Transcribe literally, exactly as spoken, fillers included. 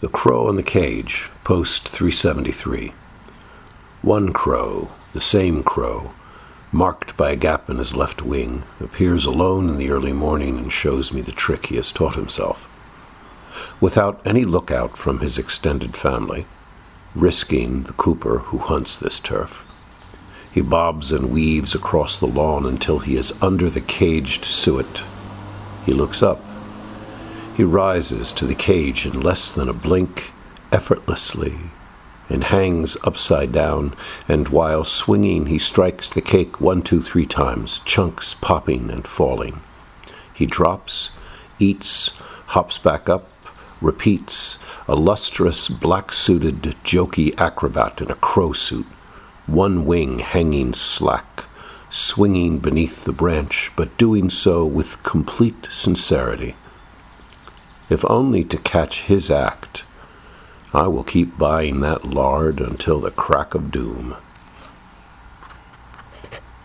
The Crow in the Cage, Post three seventy-three. One crow, the same crow, marked by a gap in his left wing, appears alone in the early morning and shows me the trick he has taught himself. Without any lookout from his extended family, risking the cooper who hunts this turf, he bobs and weaves across the lawn until he is under the caged suet. He looks up. He rises to the cage in less than a blink, effortlessly, and hangs upside down, and while swinging he strikes the cake one, two, three times, chunks popping and falling. He drops, eats, hops back up, repeats, a lustrous, black-suited, jokey acrobat in a crow suit, one wing hanging slack, swinging beneath the branch, but doing so with complete sincerity. If only to catch his act, I will keep buying that lard until the crack of doom.